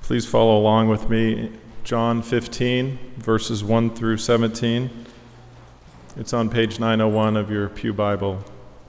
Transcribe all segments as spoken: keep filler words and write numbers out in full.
Please follow along with me. John fifteen, verses one through seventeen. It's on page nine oh one of your Pew Bible.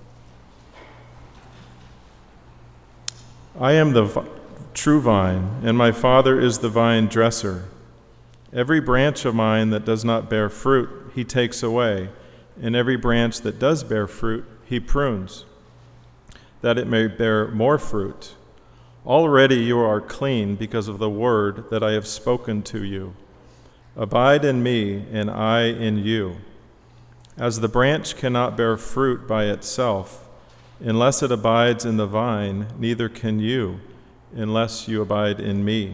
I am the v- true vine, and my Father is the vine dresser. Every branch of mine that does not bear fruit, he takes away, and every branch that does bear fruit, he prunes, that it may bear more fruit. Already you are clean because of the word that I have spoken to you. Abide in me, and I in you. As the branch cannot bear fruit by itself, unless it abides in the vine, neither can you, unless you abide in me.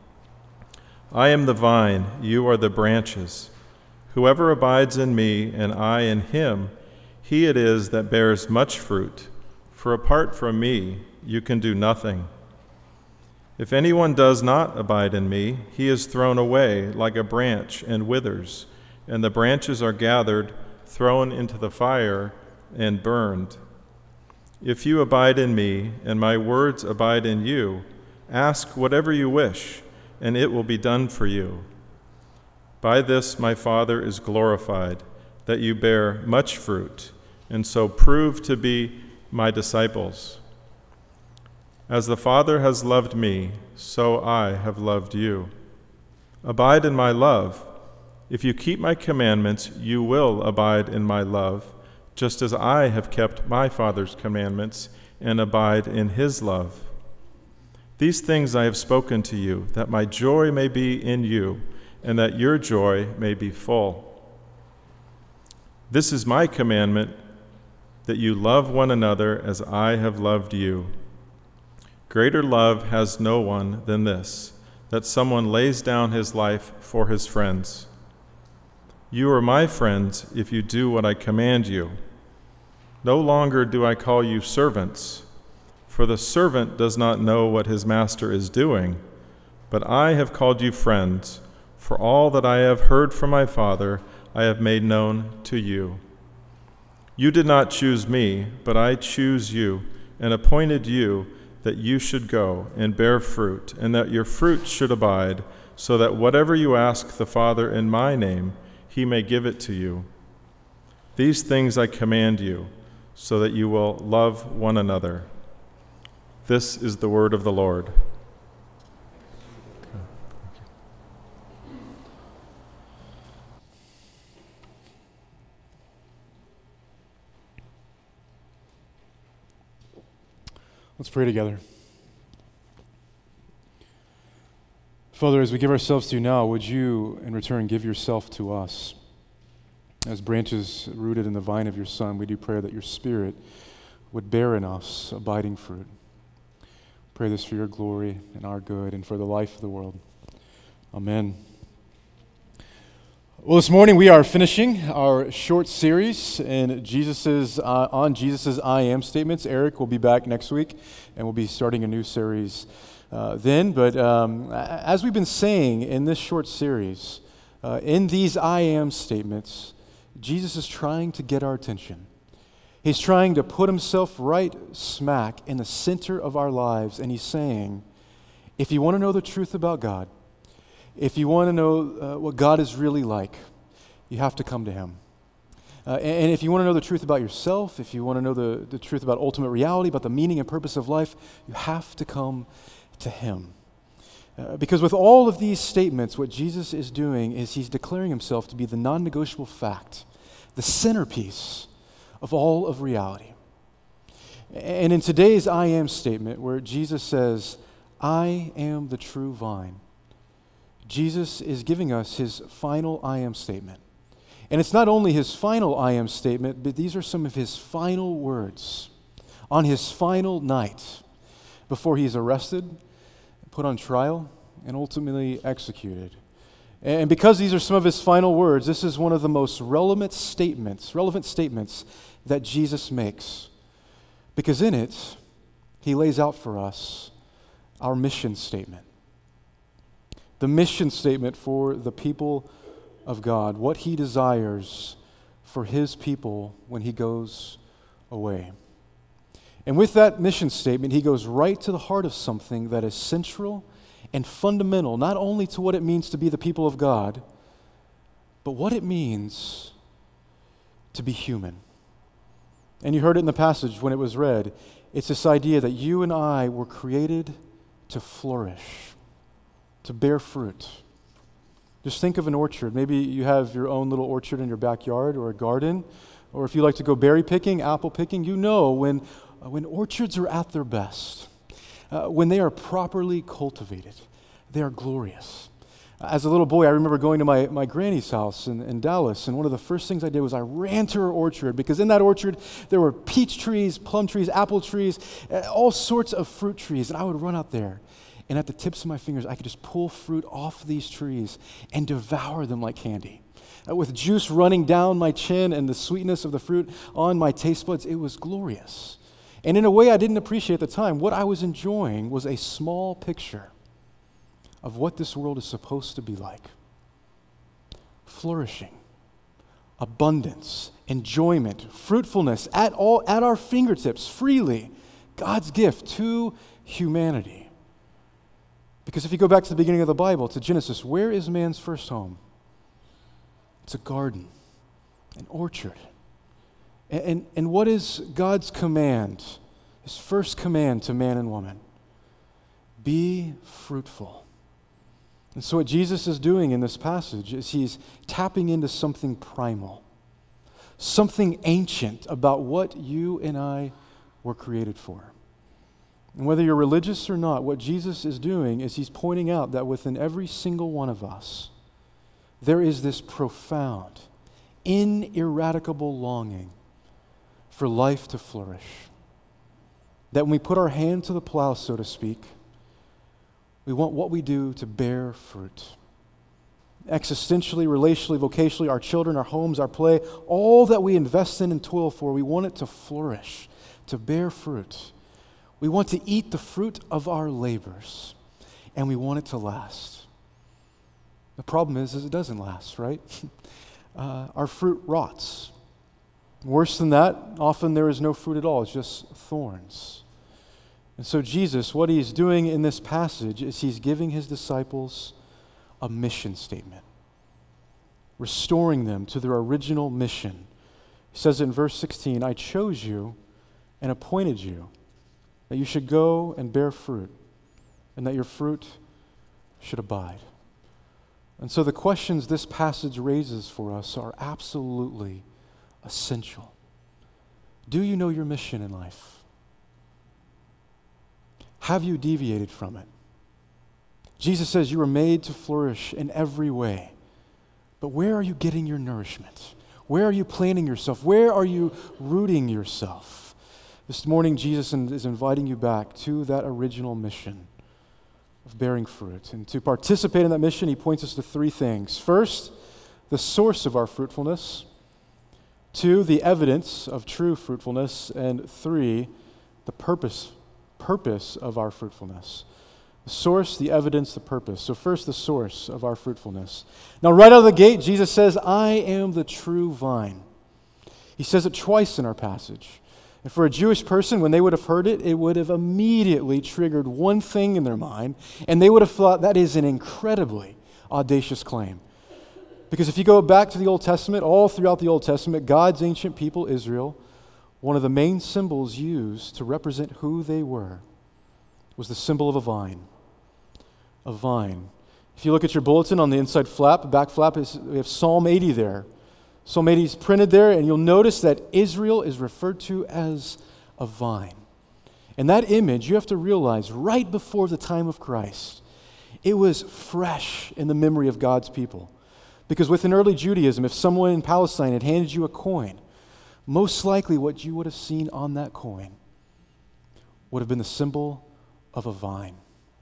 I am the vine, you are the branches. Whoever abides in me, and I in him, he it is that bears much fruit, for apart from me you can do nothing. If anyone does not abide in me, he is thrown away like a branch and withers, and the branches are gathered, thrown into the fire, and burned. If you abide in me, and my words abide in you, ask whatever you wish, and it will be done for you. By this my Father is glorified, that you bear much fruit, and so prove to be my disciples. As the Father has loved me, so I have loved you. Abide in my love. If you keep my commandments, you will abide in my love, just as I have kept my Father's commandments and abide in his love. These things I have spoken to you, that my joy may be in you, and that your joy may be full. This is my commandment, that you love one another as I have loved you. Greater love has no one than this, that someone lays down his life for his friends. You are my friends if you do what I command you. No longer do I call you servants, for the servant does not know what his master is doing, but I have called you friends, for all that I have heard from my Father I have made known to you. You did not choose me, but I choose you and appointed you that you should go and bear fruit, and that your fruit should abide, so that whatever you ask the Father in my name, he may give it to you. These things I command you, so that you will love one another. This is the word of the Lord. Let's pray together. Father, as we give ourselves to you now, would you, in return, give yourself to us? As branches rooted in the vine of your Son, we do pray that your Spirit would bear in us abiding fruit. Pray this for your glory and our good and for the life of the world. Amen. Well, this morning we are finishing our short series in Jesus's uh, on Jesus's I am statements. Eric will be back next week, and we'll be starting a new series uh, then. But um, as we've been saying in this short series, uh, in these I am statements, Jesus is trying to get our attention. He's trying to put himself right smack in the center of our lives, and he's saying, if you want to know the truth about God, if you want to know uh, what God is really like, you have to come to him. Uh, and, and if you want to know the truth about yourself, if you want to know the, the truth about ultimate reality, about the meaning and purpose of life, you have to come to him. Uh, because with all of these statements, what Jesus is doing is he's declaring himself to be the non-negotiable fact, the centerpiece of all of reality. And in today's I am statement, where Jesus says, I am the true vine, Jesus is giving us his final I am statement. And it's not only his final I am statement, but these are some of his final words on his final night before he's arrested, put on trial, and ultimately executed. And because these are some of his final words, this is one of the most relevant statements, relevant statements that Jesus makes. Because in it, he lays out for us our mission statement. The mission statement for the people of God, what he desires for his people when he goes away. And with that mission statement, he goes right to the heart of something that is central and fundamental, not only to what it means to be the people of God, but what it means to be human. And you heard it in the passage when it was read. It's this idea that you and I were created to flourish, to bear fruit. Just think of an orchard. Maybe you have your own little orchard in your backyard or a garden, or if you like to go berry picking, apple picking, you know when, uh, when orchards are at their best, uh, when they are properly cultivated, they are glorious. As a little boy, I remember going to my, my granny's house in, in Dallas, and one of the first things I did was I ran to her orchard, because in that orchard there were peach trees, plum trees, apple trees, all sorts of fruit trees, and I would run out there, and at the tips of my fingers, I could just pull fruit off these trees and devour them like candy. Uh, with juice running down my chin and the sweetness of the fruit on my taste buds, it was glorious. And in a way I didn't appreciate at the time, what I was enjoying was a small picture of what this world is supposed to be like. Flourishing, abundance, enjoyment, fruitfulness at all at our fingertips, freely, God's gift to humanity. Because if you go back to the beginning of the Bible, to Genesis, where is man's first home? It's a garden, an orchard. And, and, and what is God's command, his first command to man and woman? Be fruitful. And so what Jesus is doing in this passage is he's tapping into something primal, something ancient about what you and I were created for. And whether you're religious or not, what Jesus is doing is he's pointing out that within every single one of us, there is this profound, ineradicable longing for life to flourish. That when we put our hand to the plow, so to speak, we want what we do to bear fruit. Existentially, relationally, vocationally, our children, our homes, our play, all that we invest in and toil for, we want it to flourish, to bear fruit. We want to eat the fruit of our labors, and we want it to last. The problem is, is it doesn't last, right? uh, our fruit rots. Worse than that, often there is no fruit at all. It's just thorns. And so Jesus, what he's doing in this passage is he's giving his disciples a mission statement, restoring them to their original mission. He says in verse sixteen, I chose you and appointed you that you should go and bear fruit, and that your fruit should abide. And so the questions this passage raises for us are absolutely essential. Do you know your mission in life? Have you deviated from it? Jesus says you were made to flourish in every way. But where are you getting your nourishment? Where are you planting yourself? Where are you rooting yourself? This morning, Jesus is inviting you back to that original mission of bearing fruit. And to participate in that mission, he points us to three things. First, the source of our fruitfulness. Two, the evidence of true fruitfulness. And three, the purpose purpose of our fruitfulness. The source, the evidence, the purpose. So first, the source of our fruitfulness. Now, right out of the gate, Jesus says, I am the true vine. He says it twice in our passage. And for a Jewish person, when they would have heard it, it would have immediately triggered one thing in their mind, and they would have thought that is an incredibly audacious claim. Because if you go back to the Old Testament, all throughout the Old Testament, God's ancient people, Israel, one of the main symbols used to represent who they were was the symbol of a vine. A vine. If you look at your bulletin on the inside flap, back flap, is, we have Psalm eighty there. Psalm eighty is printed there, and you'll notice that Israel is referred to as a vine. And that image, you have to realize, right before the time of Christ, it was fresh in the memory of God's people. Because within early Judaism, if someone in Palestine had handed you a coin, most likely what you would have seen on that coin would have been the symbol of a vine.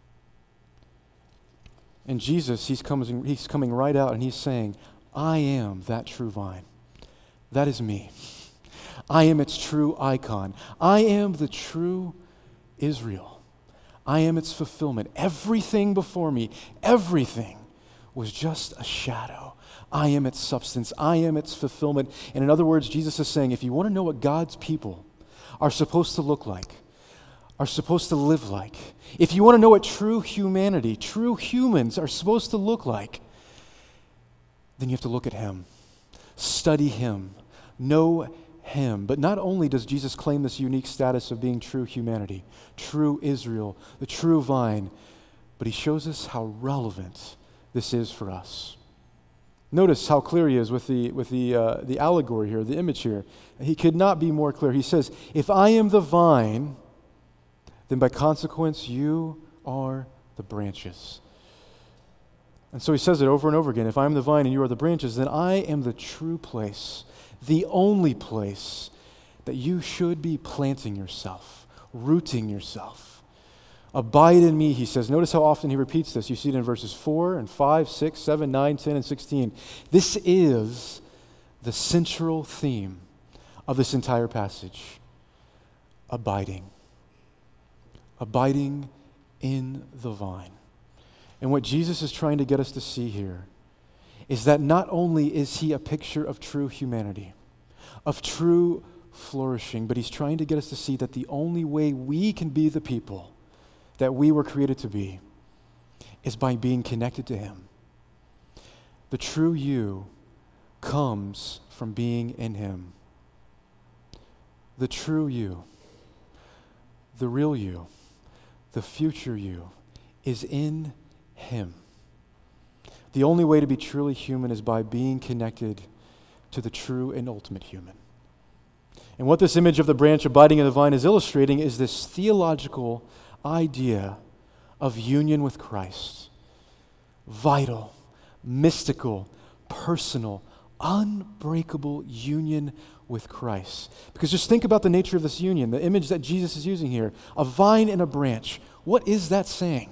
And Jesus, he's coming, he's coming right out and he's saying, I am that true vine. That is me. I am its true icon. I am the true Israel. I am its fulfillment. Everything before me, everything was just a shadow. I am its substance. I am its fulfillment. And in other words, Jesus is saying, if you want to know what God's people are supposed to look like, are supposed to live like, if you want to know what true humanity, true humans are supposed to look like, then you have to look at him, study him, know him. But not only does Jesus claim this unique status of being true humanity, true Israel, the true vine, but he shows us how relevant this is for us. Notice how clear he is with the with the uh, the allegory here, the image here. He could not be more clear. He says, "If I am the vine, then by consequence you are the branches." And so he says it over and over again. If I am the vine and you are the branches, then I am the true place, the only place that you should be planting yourself, rooting yourself. Abide in me, he says. Notice how often he repeats this. You see it in verses four and five, six, seven, nine, ten, and sixteen. This is the central theme of this entire passage. Abiding. Abiding in the vine. And what Jesus is trying to get us to see here is that not only is he a picture of true humanity, of true flourishing, but he's trying to get us to see that the only way we can be the people that we were created to be is by being connected to him. The true you comes from being in him. The true you, the real you, the future you is in him. The only way to be truly human is by being connected to the true and ultimate human. And what this image of the branch abiding in the vine is illustrating is this theological idea of union with Christ. Vital, mystical, personal, unbreakable union with Christ. Because just think about the nature of this union, the image that Jesus is using here, a vine and a branch. What is that saying?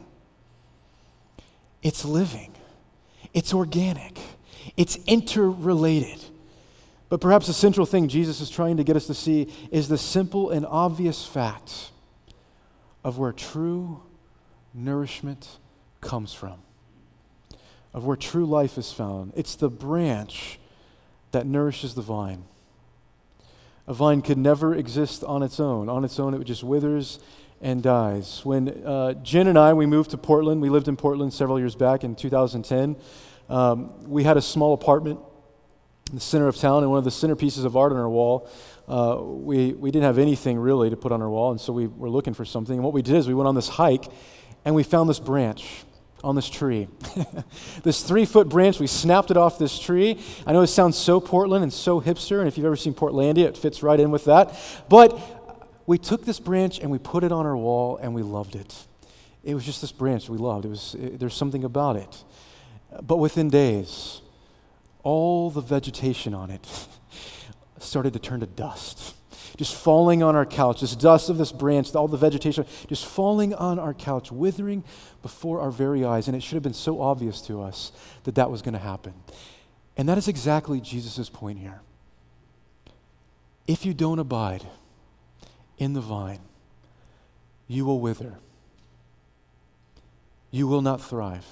It's living. It's organic. It's interrelated. But perhaps the central thing Jesus is trying to get us to see is the simple and obvious fact of where true nourishment comes from, of where true life is found. It's the branch that nourishes the vine. A vine could never exist on its own. On its own, it just withers and dies. When uh, Jen and I, we moved to Portland, we lived in Portland several years back in two thousand ten. Um, we had a small apartment in the center of town, and one of the centerpieces of art on our wall, uh, we, we didn't have anything really to put on our wall, and so we were looking for something. And what we did is we went on this hike, and we found this branch on this tree. This three-foot branch, we snapped it off this tree. I know it sounds so Portland and so hipster, and if you've ever seen Portlandia, it fits right in with that. But we took this branch, and we put it on our wall, and we loved it. It was just this branch we loved. It was it, there's something about it. But within days, all the vegetation on it started to turn to dust, just falling on our couch. This dust of this branch, all the vegetation, just falling on our couch, withering before our very eyes. And it should have been so obvious to us that that was going to happen. And that is exactly Jesus' point here. If you don't abide in the vine, you will wither. You will not thrive.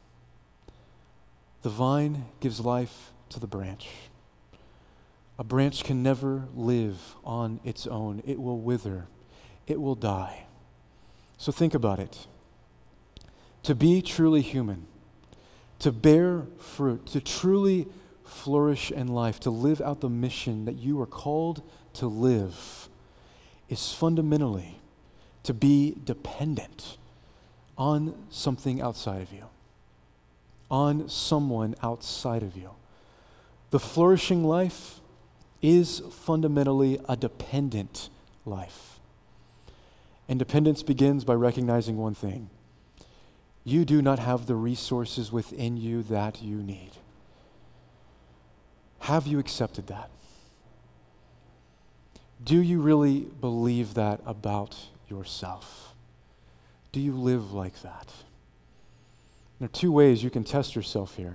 The vine gives life to the branch. A branch can never live on its own. It will wither. It will die. So think about it. To be truly human, to bear fruit, to truly flourish in life, to live out the mission that you are called to live, is fundamentally to be dependent on something outside of you, on someone outside of you. The flourishing life is fundamentally a dependent life. And dependence begins by recognizing one thing. You do not have the resources within you that you need. Have you accepted that? Do you really believe that about yourself? Do you live like that? There are two ways you can test yourself here.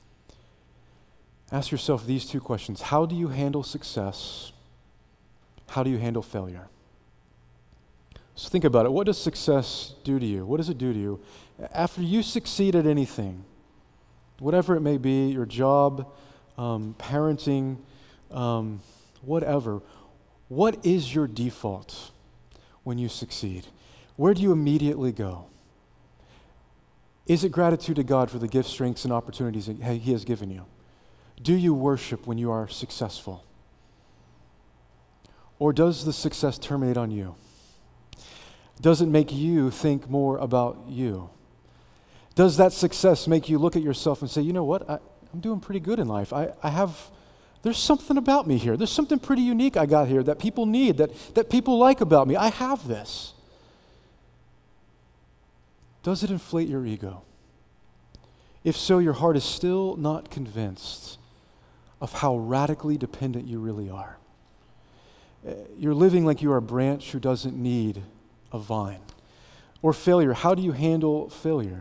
Ask yourself these two questions. How do you handle success? How do you handle failure? So think about it. What does success do to you? What does it do to you? After you succeed at anything, whatever it may be, your job, um, parenting, um, whatever, what is your default when you succeed? where do you immediately go? Is it gratitude to God for the gifts, strengths, and opportunities that He has given you? Do you worship when you are successful? Or does the success terminate on you? Does it make you think more about you? Does that success make you look at yourself and say, you know what, I, I'm doing pretty good in life. I, I have, there's something about me here. There's something pretty unique I got here that people need, that, that people like about me. I have this. Does it inflate your ego? If so, your heart is still not convinced of how radically dependent you really are. You're living like you are a branch who doesn't need a vine. Or failure. How do you handle failure?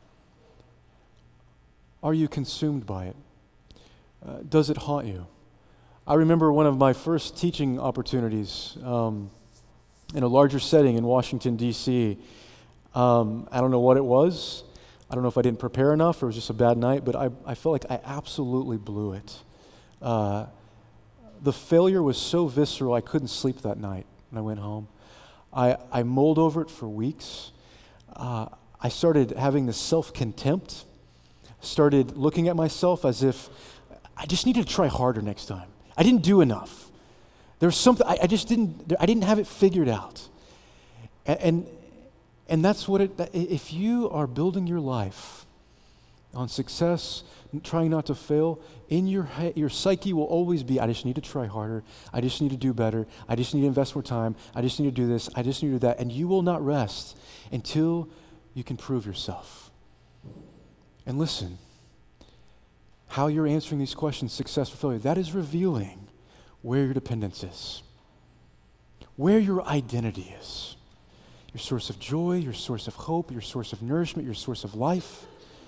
Are you consumed by it? Uh, does it haunt you? I remember one of my first teaching opportunities um, in a larger setting in Washington, D C Um, I don't know what it was. I don't know if I didn't prepare enough or it was just a bad night, but I, I felt like I absolutely blew it. Uh, the failure was so visceral, I couldn't sleep that night when I went home. I, I mulled over it for weeks. Uh, I started having this self-contempt, started looking at myself as if I just needed to try harder next time. I didn't do enough. There was something, I, I just didn't, I didn't have it figured out. And, and, and that's what it, if you are building your life on success, trying not to fail, in your head, your psyche will always be, I just need to try harder. I just need to do better. I just need to invest more time. I just need to do this. I just need to do that. And you will not rest until you can prove yourself. And listen, how you're answering these questions, success or failure, that is revealing where your dependence is, where your identity is, your source of joy, your source of hope, your source of nourishment, your source of life.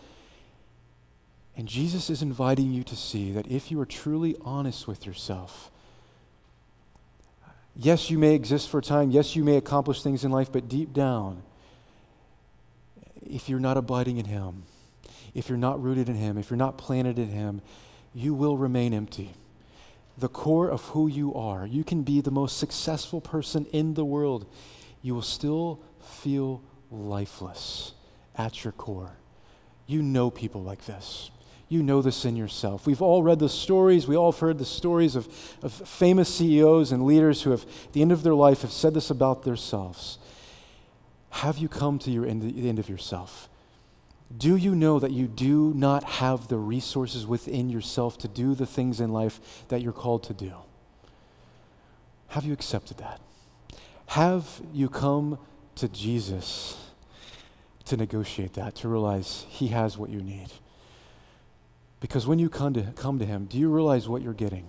And Jesus is inviting you to see that if you are truly honest with yourself, yes, you may exist for a time, yes, you may accomplish things in life, but deep down, if you're not abiding in Him, if you're not rooted in Him, if you're not planted in Him, you will remain empty. The core of who you are, you can be the most successful person in the world, you will still feel lifeless at your core. You know people like this. You know this in yourself. We've all read the stories, we all have heard the stories of, of famous C E Os and leaders who have, at the end of their life, have said this about themselves. Have you come to your end, the end of yourself? Do you know that you do not have the resources within yourself to do the things in life that you're called to do? Have you accepted that? Have you come to Jesus to negotiate that, to realize He has what you need? Because when you come to, come to Him, do you realize what you're getting?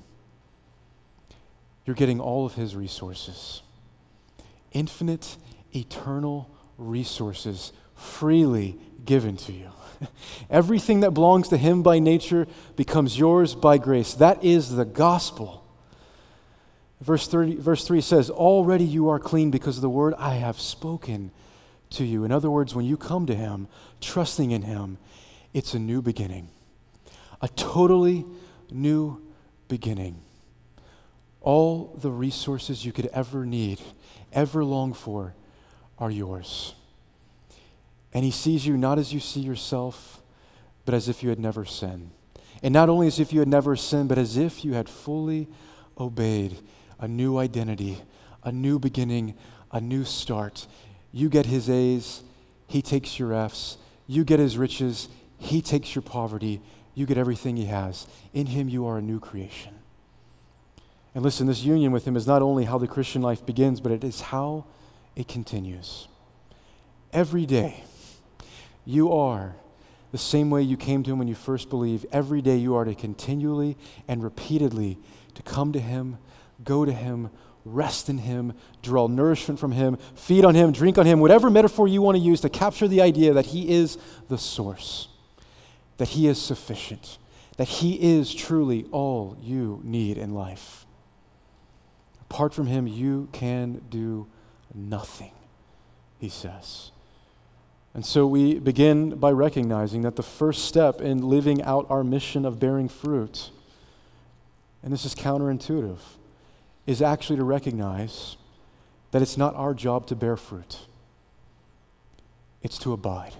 You're getting all of His resources. Infinite, eternal resources freely given to you. Everything that belongs to Him by nature becomes yours by grace. That is the gospel. Verse thirty, verse three says, already you are clean because of the word I have spoken to you. In other words, when you come to Him, trusting in Him, it's a new beginning. A totally new beginning. All the resources you could ever need, ever long for, are yours. And He sees you not as you see yourself, but as if you had never sinned. And not only as if you had never sinned, but as if you had fully obeyed a new identity, a new beginning, a new start. You get His A's, He takes your F's. You get His riches, He takes your poverty. You get everything He has. In Him you are a new creation. And listen, this union with Him is not only how the Christian life begins, but it is how it continues. Every day, you are the same way you came to Him when you first believed. Every day you are to continually and repeatedly to come to Him, go to Him, rest in Him, draw nourishment from Him, feed on Him, drink on Him, whatever metaphor you want to use to capture the idea that He is the source, that He is sufficient, that He is truly all you need in life. Apart from Him, you can do nothing, He says. And so we begin by recognizing that the first step in living out our mission of bearing fruit, and this is counterintuitive, is actually to recognize that it's not our job to bear fruit. It's to abide.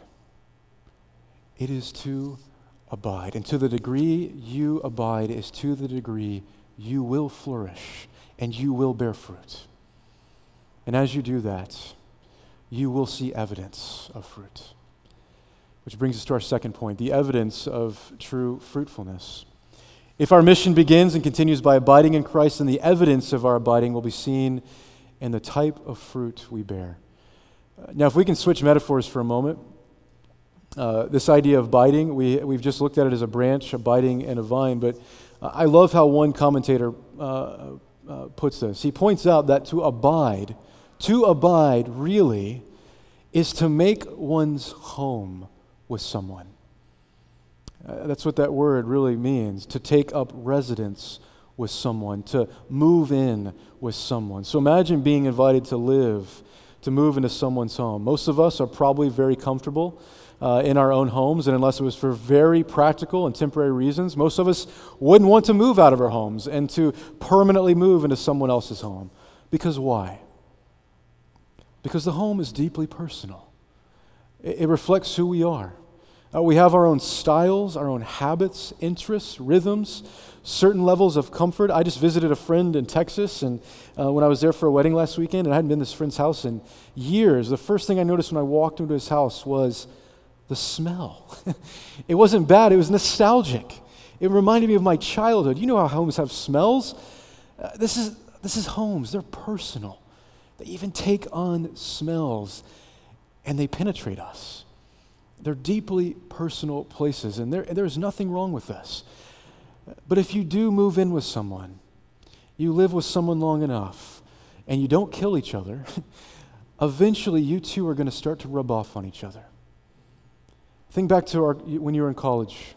It is to abide. And to the degree you abide is to the degree you will flourish and you will bear fruit. And as you do that, you will see evidence of fruit. Which brings us to our second point, the evidence of true fruitfulness. If our mission begins and continues by abiding in Christ, then the evidence of our abiding will be seen in the type of fruit we bear. Uh, now, if we can switch metaphors for a moment, uh, this idea of abiding, we, we've just looked at it as a branch, abiding in a vine, but uh, I love how one commentator uh, uh, puts this. He points out that to abide, to abide really is to make one's home with someone. Uh, that's what that word really means, to take up residence with someone, to move in with someone. So imagine being invited to live, to move into someone's home. Most of us are probably very comfortable uh, in our own homes, and unless it was for very practical and temporary reasons, most of us wouldn't want to move out of our homes and to permanently move into someone else's home. Because why? Because the home is deeply personal. It, it reflects who we are. Uh, we have our own styles, our own habits, interests, rhythms, certain levels of comfort. I just visited a friend in Texas, and uh, when I was there for a wedding last weekend, and I hadn't been to this friend's house in years, the first thing I noticed when I walked into his house was the smell. It wasn't bad, it was nostalgic. It reminded me of my childhood. You know how homes have smells? Uh, this is this is homes. They're personal. They even take on smells, and they penetrate us. They're deeply personal places, and there, there's nothing wrong with this. But if you do move in with someone, you live with someone long enough, and you don't kill each other, eventually you two are going to start to rub off on each other. Think back to our, when you were in college,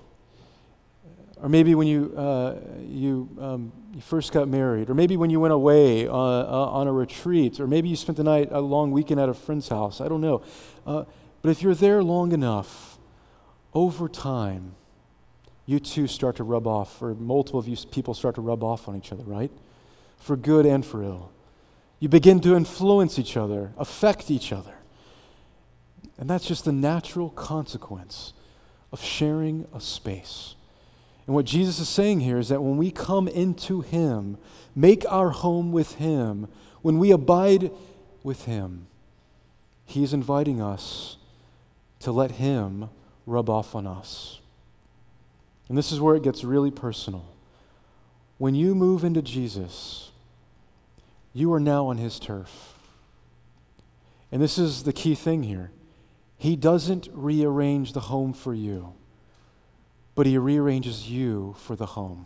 or maybe when you uh, you, um, you first got married, or maybe when you went away uh, uh, on a retreat, or maybe you spent the night, a long weekend at a friend's house. I don't know. Uh, But if you're there long enough, over time, you two start to rub off, or multiple of you people start to rub off on each other, right? For good and for ill. You begin to influence each other, affect each other. And that's just the natural consequence of sharing a space. And what Jesus is saying here is that when we come into Him, make our home with Him, when we abide with Him, He is inviting us to let Him rub off on us. And this is where it gets really personal. When you move into Jesus, you are now on His turf. And this is the key thing here. He doesn't rearrange the home for you, but He rearranges you for the home.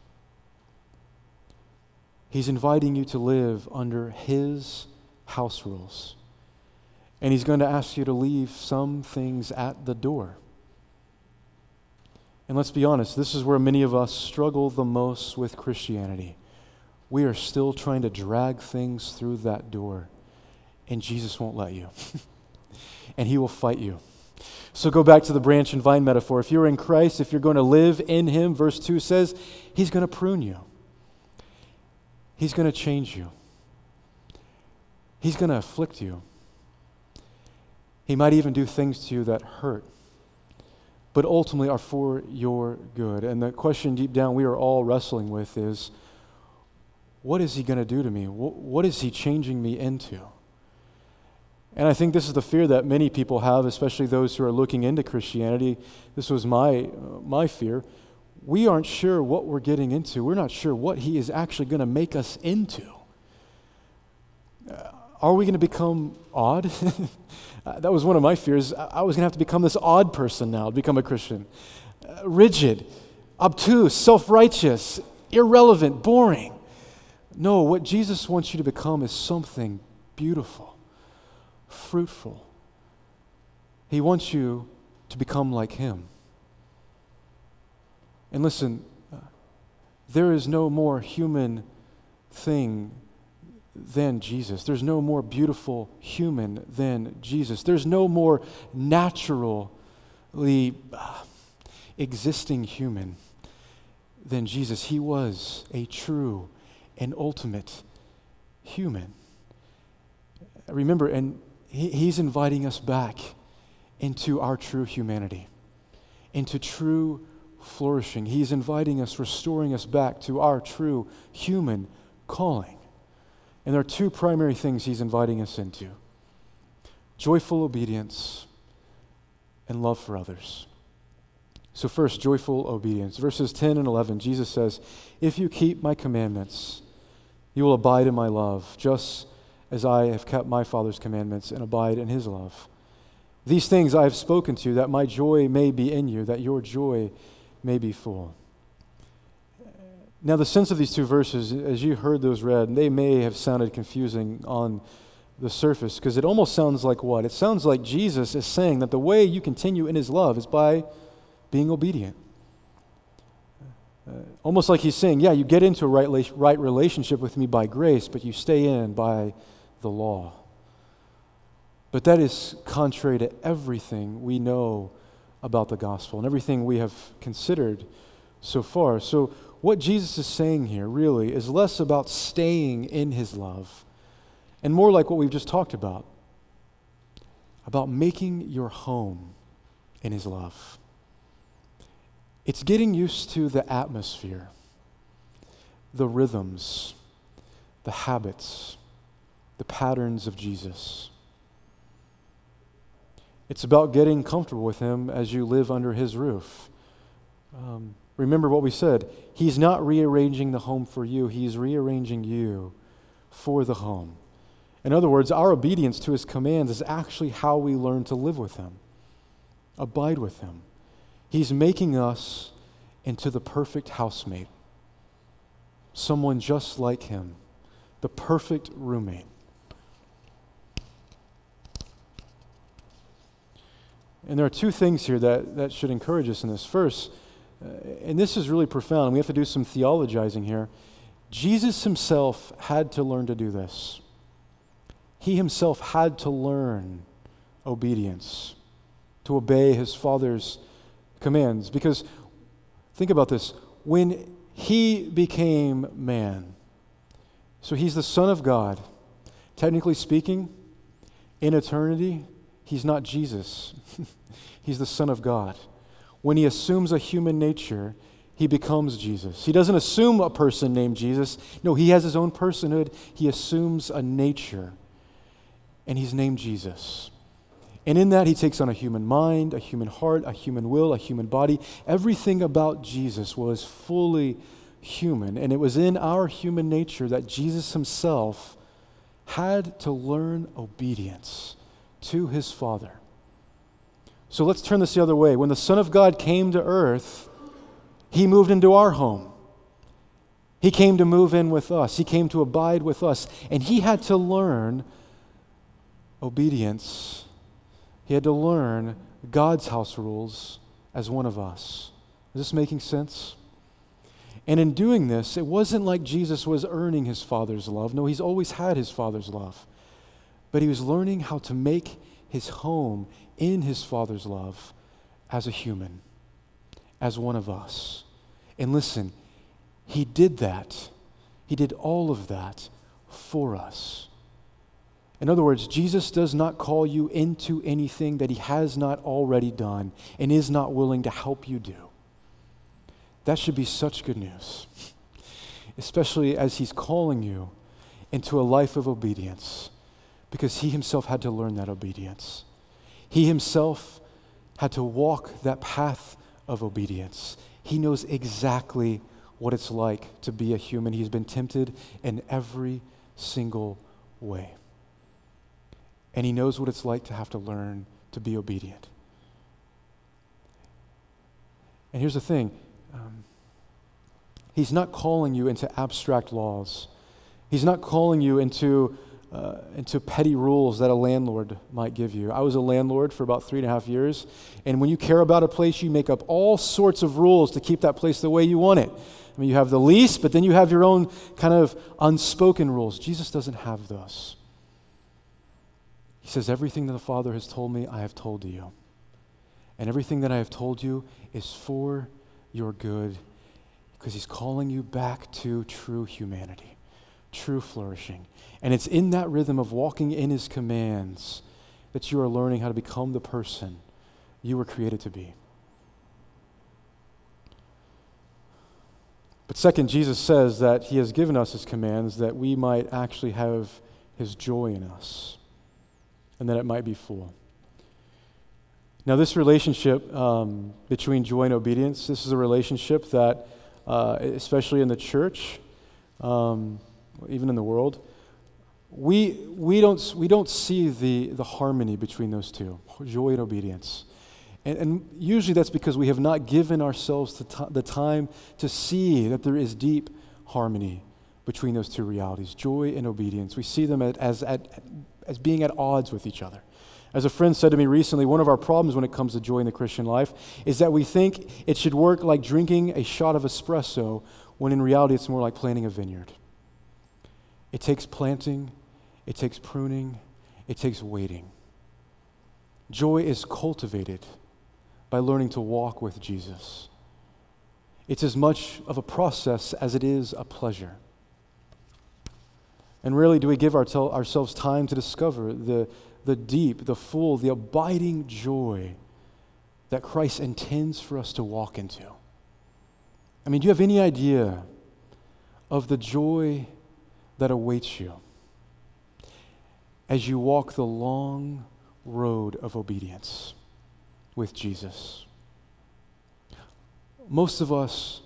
He's inviting you to live under His house rules. And He's going to ask you to leave some things at the door. And let's be honest, this is where many of us struggle the most with Christianity. We are still trying to drag things through that door, and Jesus won't let you. And He will fight you. So go back to the branch and vine metaphor. If you're in Christ, if you're going to live in Him, verse two says, He's going to prune you. He's going to change you. He's going to afflict you. He might even do things to you that hurt, but ultimately are for your good. And the question deep down we are all wrestling with is, what is He going to do to me? What is He changing me into? And I think this is the fear that many people have, especially those who are looking into Christianity. This was my uh, my fear. We aren't sure what we're getting into. We're not sure what He is actually going to make us into. Uh, are we going to become odd? uh, that was one of my fears. I, I was going to have to become this odd person now to become a Christian. Uh, rigid, obtuse, self-righteous, irrelevant, boring. No, what Jesus wants you to become is something beautiful, fruitful. He wants you to become like Him. And listen, uh, there is no more human thing than Jesus. There's no more beautiful human than Jesus. There's no more naturally uh, existing human than Jesus. He was a true and ultimate human. Remember, and he, He's inviting us back into our true humanity, into true flourishing. He's inviting us, restoring us back to our true human calling. And there are two primary things he's inviting us into: joyful obedience and love for others. So first, joyful obedience. Verses ten and eleven, Jesus says, "If you keep my commandments, you will abide in my love, just as I have kept my Father's commandments and abide in his love. These things I have spoken to you, that my joy may be in you, that your joy may be full." Now, the sense of these two verses, as you heard those read, they may have sounded confusing on the surface, because it almost sounds like what? It sounds like Jesus is saying that the way you continue in his love is by being obedient. Uh, almost like he's saying, yeah, you get into a right, right relationship with me by grace, but you stay in by the law. But that is contrary to everything we know about the gospel and everything we have considered so far. So what Jesus is saying here really is less about staying in his love and more like what we've just talked about, about making your home in his love. It's getting used to the atmosphere, the rhythms, the habits, the patterns of Jesus. It's about getting comfortable with him as you live under his roof. Um, remember what we said. He's not rearranging the home for you. He's rearranging you for the home. In other words, our obedience to his commands is actually how we learn to live with him, abide with him. He's making us into the perfect housemate, someone just like him, the perfect roommate. And there are two things here that, that should encourage us in this. First, uh, and this is really profound, we have to do some theologizing here. Jesus himself had to learn to do this. He himself had to learn obedience, to obey his Father's commands. Because think about this. When he became man, so he's the Son of God, technically speaking, in eternity, he's not Jesus. He's the Son of God. When he assumes a human nature, he becomes Jesus. He doesn't assume a person named Jesus. No, he has his own personhood. He assumes a nature, and he's named Jesus. And in that, he takes on a human mind, a human heart, a human will, a human body. Everything about Jesus was fully human, and it was in our human nature that Jesus himself had to learn obedience to his Father. So let's turn this the other way. When the Son of God came to earth, he moved into our home. He came to move in with us. He came to abide with us. And he had to learn obedience. He had to learn God's house rules as one of us. Is this making sense? And in doing this, it wasn't like Jesus was earning his Father's love. No, he's always had his Father's love. But he was learning how to make his home in his Father's love as a human, as one of us. And listen, he did that. He did all of that for us. In other words, Jesus does not call you into anything that he has not already done and is not willing to help you do. That should be such good news, especially as he's calling you into a life of obedience, because he himself had to learn that obedience. He himself had to walk that path of obedience. He knows exactly what it's like to be a human. He's been tempted in every single way. And he knows what it's like to have to learn to be obedient. And here's the thing. Um, he's not calling you into abstract laws. He's not calling you into uh, into petty rules that a landlord might give you. I was a landlord for about three and a half years, and when you care about a place, you make up all sorts of rules to keep that place the way you want it. I mean, you have the lease, but then you have your own kind of unspoken rules. Jesus doesn't have those. He says, everything that the Father has told me, I have told to you. And everything that I have told you is for your good, because he's calling you back to true humanity, true flourishing. And it's in that rhythm of walking in his commands that you are learning how to become the person you were created to be. But second, Jesus says that he has given us his commands that we might actually have his joy in us, and that it might be full. Now, this relationship um, between joy and obedience, this is a relationship that, uh, especially in the church, um, even in the world, we we don't we don't see the the harmony between those two, joy and obedience. And, and usually that's because we have not given ourselves the, t- the time to see that there is deep harmony between those two realities, joy and obedience. We see them at, as, at, as being at odds with each other. As a friend said to me recently, one of our problems when it comes to joy in the Christian life is that we think it should work like drinking a shot of espresso, when in reality it's more like planting a vineyard. It takes planting, it takes pruning, it takes waiting. Joy is cultivated by learning to walk with Jesus. It's as much of a process as it is a pleasure. And rarely do we give our tel- ourselves time to discover the, the deep, the full, the abiding joy that Christ intends for us to walk into. I mean, do you have any idea of the joy that awaits you as you walk the long road of obedience with Jesus? Most of us,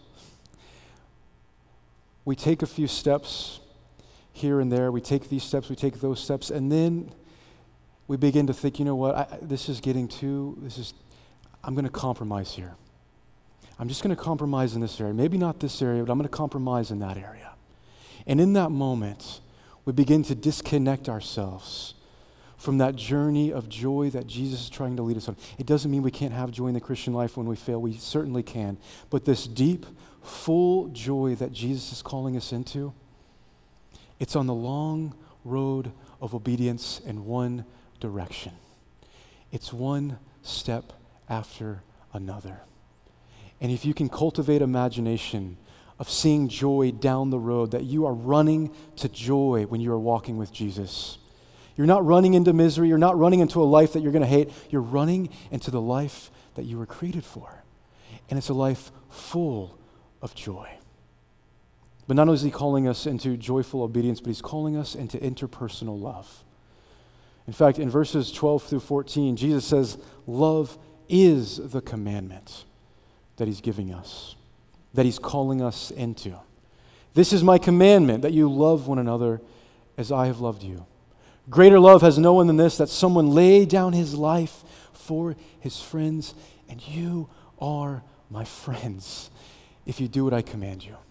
we take a few steps here and there, we take these steps, we take those steps, and then we begin to think, you know what, I, this is getting too, this is, I'm going to compromise here. I'm just going to compromise in this area. Maybe not this area, but I'm going to compromise in that area. And in that moment, we begin to disconnect ourselves from that journey of joy that Jesus is trying to lead us on. It doesn't mean we can't have joy in the Christian life when we fail. We certainly can. But this deep, full joy that Jesus is calling us into, it's on the long road of obedience in one direction. It's one step after another. And if you can cultivate imagination of seeing joy down the road, that you are running to joy when you are walking with Jesus. You're not running into misery. You're not running into a life that you're going to hate. You're running into the life that you were created for. And it's a life full of joy. But not only is he calling us into joyful obedience, but he's calling us into interpersonal love. In fact, in verses twelve through fourteen, Jesus says, love is the commandment that he's giving us, that he's calling us into. This is my commandment, that you love one another as I have loved you. Greater love has no one than this, that someone lay down his life for his friends, and you are my friends if you do what I command you.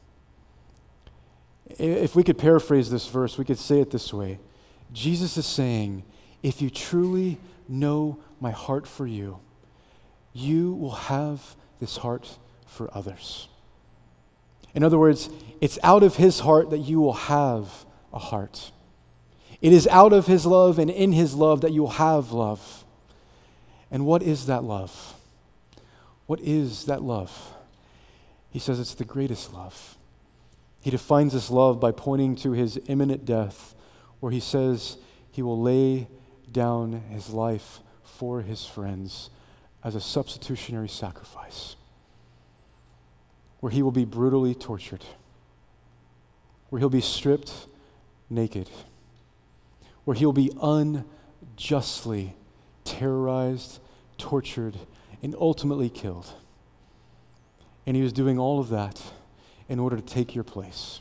If we could paraphrase this verse, we could say it this way. Jesus is saying, if you truly know my heart for you, you will have this heart for others. In other words, it's out of his heart that you will have a heart. It is out of his love and in his love that you will have love. And what is that love? What is that love? He says it's the greatest love. He defines this love by pointing to his imminent death, where he says he will lay down his life for his friends as a substitutionary sacrifice, where he will be brutally tortured, where he'll be stripped naked, where he'll be unjustly terrorized, tortured, and ultimately killed. And he was doing all of that in order to take your place.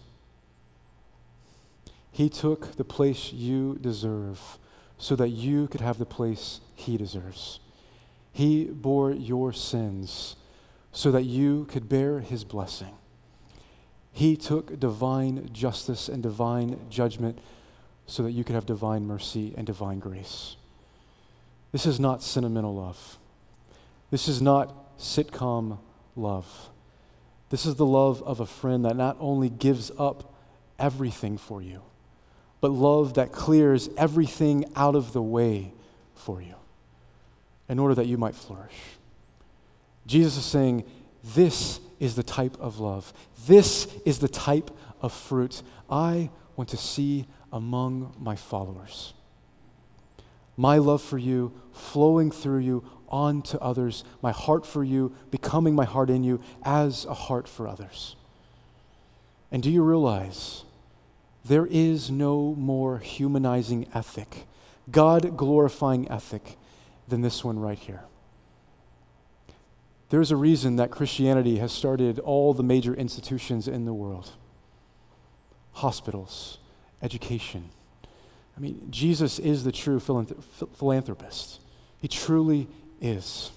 He took the place you deserve so that you could have the place he deserves. He bore your sins so that you could bear his blessing. He took divine justice and divine judgment so that you could have divine mercy and divine grace. This is not sentimental love. This is not sitcom love. This is the love of a friend that not only gives up everything for you, but love that clears everything out of the way for you in order that you might flourish. Jesus is saying, this is the type of love. This is the type of fruit I want to see among my followers. My love for you flowing through you on to others, my heart for you becoming my heart in you as a heart for others. And do you realize there is no more humanizing ethic, God-glorifying ethic than this one right here? There's a reason that Christianity has started all the major institutions in the world. Hospitals, education. I mean, Jesus is the true philanthrop- philanthropist. He truly is.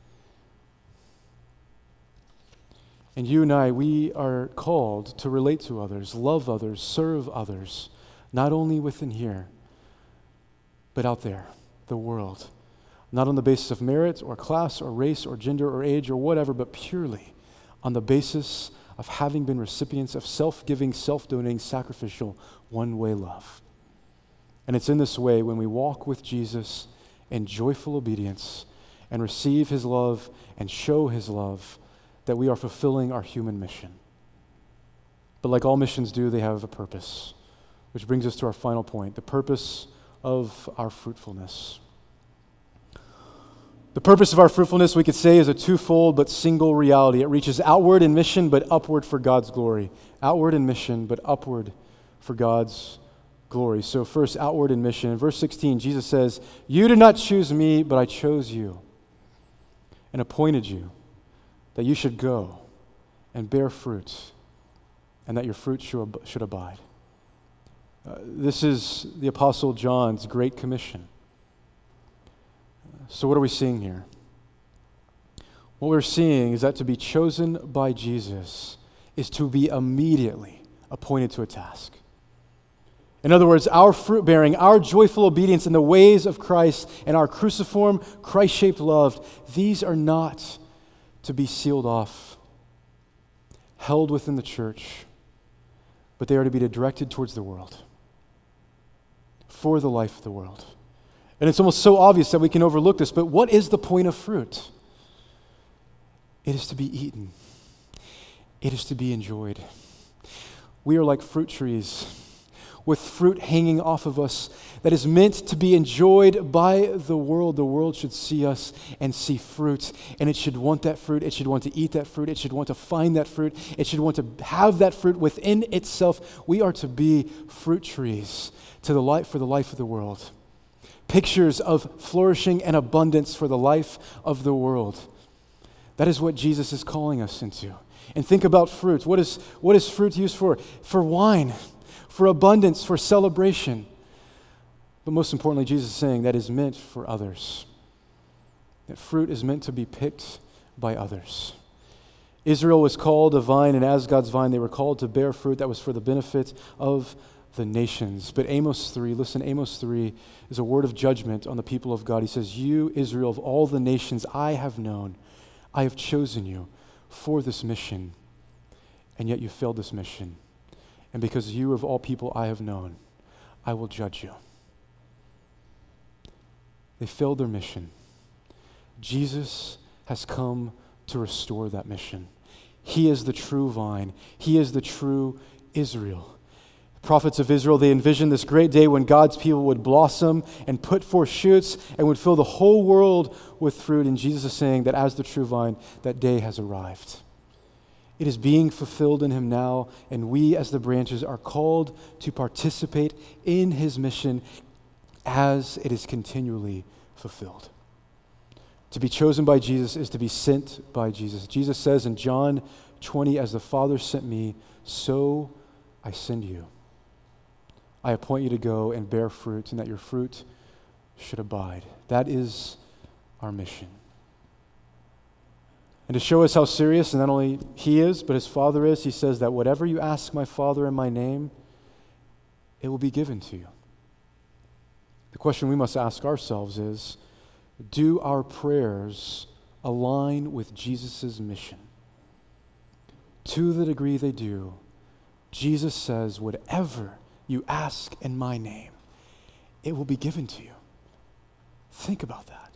And you and I, we are called to relate to others, love others, serve others, not only within here, but out there, the world. Not on the basis of merit or class or race or gender or age or whatever, but purely on the basis of having been recipients of self-giving, self-donating, sacrificial, one-way love. And it's in this way when we walk with Jesus in joyful obedience and receive his love and show his love that we are fulfilling our human mission. But like all missions do, they have a purpose, which brings us to our final point, the purpose of our fruitfulness. The purpose of our fruitfulness, we could say, is a twofold but single reality. It reaches outward in mission, but upward for God's glory. Outward in mission, but upward for God's glory. So first, outward in mission. In verse sixteen, Jesus says, "You did not choose me, but I chose you and appointed you that you should go and bear fruit, and that your fruit should, should abide." Uh, this is the Apostle John's Great Commission. So what are we seeing here? What we're seeing is that to be chosen by Jesus is to be immediately appointed to a task. In other words, our fruit bearing, our joyful obedience in the ways of Christ and our cruciform, Christ-shaped love, these are not to be sealed off, held within the church, but they are to be directed towards the world, for the life of the world. And it's almost so obvious that we can overlook this, but what is the point of fruit? It is to be eaten. It is to be enjoyed. We are like fruit trees with fruit hanging off of us that is meant to be enjoyed by the world. The world should see us and see fruit, and it should want that fruit. It should want to eat that fruit. It should want to find that fruit. It should want to have that fruit within itself. We are to be fruit trees to the life for the life of the world. Pictures of flourishing and abundance for the life of the world. That is what Jesus is calling us into. And think about fruit. What is, what is fruit used for? For wine, for abundance, for celebration. But most importantly, Jesus is saying that is meant for others. That fruit is meant to be picked by others. Israel was called a vine, and as God's vine, they were called to bear fruit that was for the benefit of the nations. But Amos three, listen, Amos three is a word of judgment on the people of God. He says, "You, Israel, of all the nations I have known, I have chosen you for this mission, and yet you failed this mission. And because you of all people I have known, I will judge you." They failed their mission. Jesus has come to restore that mission. He is the true vine. He is the true Israel. Prophets of Israel, they envisioned this great day when God's people would blossom and put forth shoots and would fill the whole world with fruit. And Jesus is saying that as the true vine, that day has arrived. It is being fulfilled in him now, and we as the branches are called to participate in his mission as it is continually fulfilled. To be chosen by Jesus is to be sent by Jesus. Jesus says in John twenty, "As the Father sent me, so I send you. I appoint you to go and bear fruit, and that your fruit should abide." That is our mission. And to show us how serious, and not only he is, but his Father is, he says that whatever you ask my Father in my name, it will be given to you. The question we must ask ourselves is, do our prayers align with Jesus' mission? To the degree they do, Jesus says, whatever you ask in my name, it will be given to you. Think about that.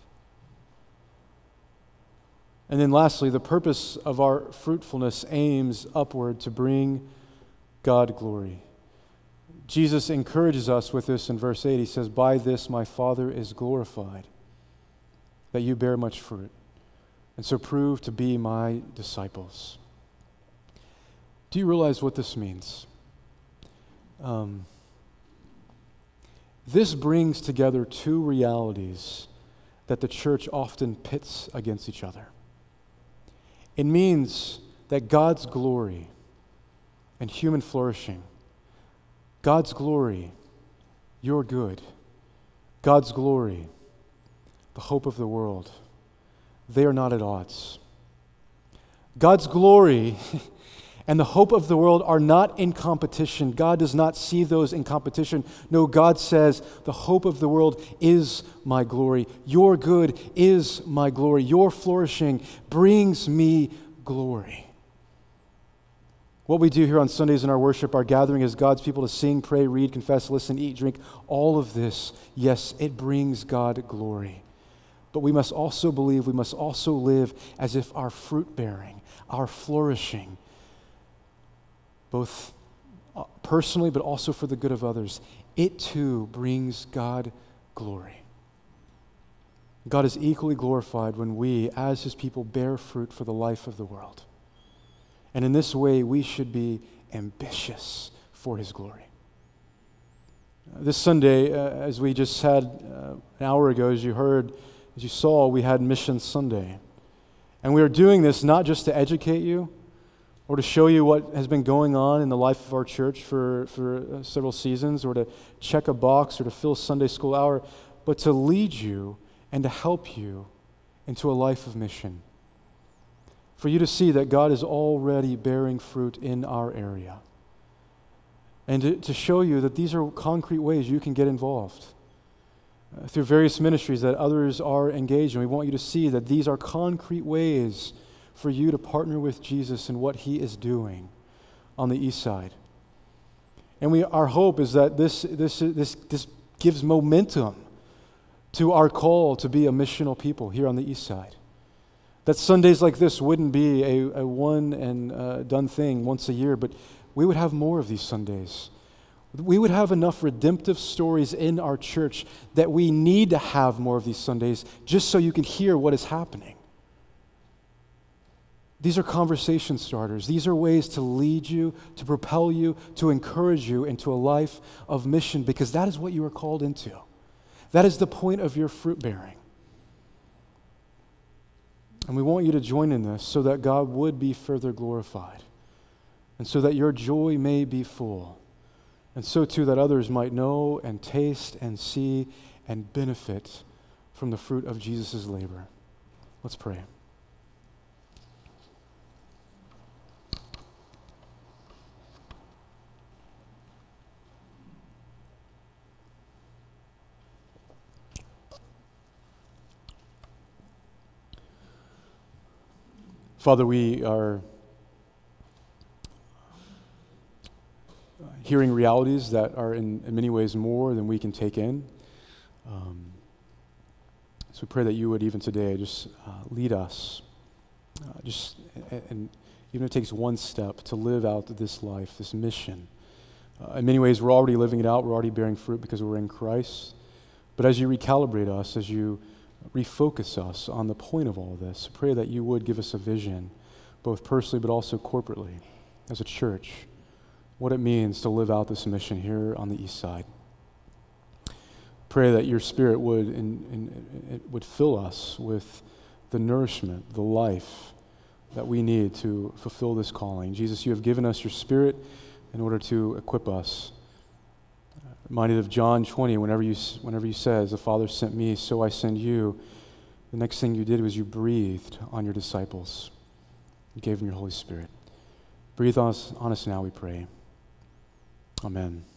And then lastly, the purpose of our fruitfulness aims upward to bring God glory. Jesus encourages us with this in verse eight. He says, "By this my Father is glorified, that you bear much fruit, and so prove to be my disciples. Do you realize what this means? Um, this brings together two realities that the church often pits against each other. It means that God's glory and human flourishing, God's glory, your good, God's glory, the hope of the world, they are not at odds. God's glory and the hope of the world are not in competition. God does not see those in competition. No, God says, the hope of the world is my glory. Your good is my glory. Your flourishing brings me glory. What we do here on Sundays in our worship, our gathering as God's people to sing, pray, read, confess, listen, eat, drink, all of this, yes, it brings God glory. But we must also believe, we must also live as if our fruit bearing, our flourishing, both personally but also for the good of others, it too brings God glory. God is equally glorified when we, as His people, bear fruit for the life of the world. And in this way, we should be ambitious for His glory. Uh, this Sunday, uh, as we just had uh, an hour ago, as you heard, as you saw, we had Mission Sunday. And we are doing this not just to educate you, or to show you what has been going on in the life of our church for, for uh, several seasons, or to check a box, or to fill Sunday school hour, but to lead you and to help you into a life of mission. For you to see that God is already bearing fruit in our area. And to, to show you that these are concrete ways you can get involved. Uh, through various ministries that others are engaged in, we want you to see that these are concrete ways for you to partner with Jesus in what He is doing on the east side. And we, our hope is that this, this, this, this gives momentum to our call to be a missional people here on the east side. That Sundays like this wouldn't be a, a one and uh, done thing once a year, but we would have more of these Sundays. We would have enough redemptive stories in our church that we need to have more of these Sundays just so you can hear what is happening. These are conversation starters. These are ways to lead you, to propel you, to encourage you into a life of mission, because that is what you are called into. That is the point of your fruit bearing. And we want you to join in this so that God would be further glorified, and so that your joy may be full, and so too that others might know and taste and see and benefit from the fruit of Jesus' labor. Let's pray. Father, we are hearing realities that are in, in many ways more than we can take in. Um, so we pray that you would even today just uh, lead us, uh, just and, and even if it takes one step to live out this life, this mission. Uh, in many ways, we're already living it out. We're already bearing fruit because we're in Christ. But as you recalibrate us, as you refocus us on the point of all of this, pray that you would give us a vision, both personally but also corporately, as a church, what it means to live out this mission here on the east side. Pray that your Spirit would in, in, it would fill us with the nourishment, the life that we need to fulfill this calling. Jesus, you have given us your Spirit in order to equip us. Reminded of John twenty, whenever you whenever you says, the Father sent me, so I send you. The next thing you did was you breathed on your disciples. You gave them your Holy Spirit. Breathe on us, on us now, we pray. Amen.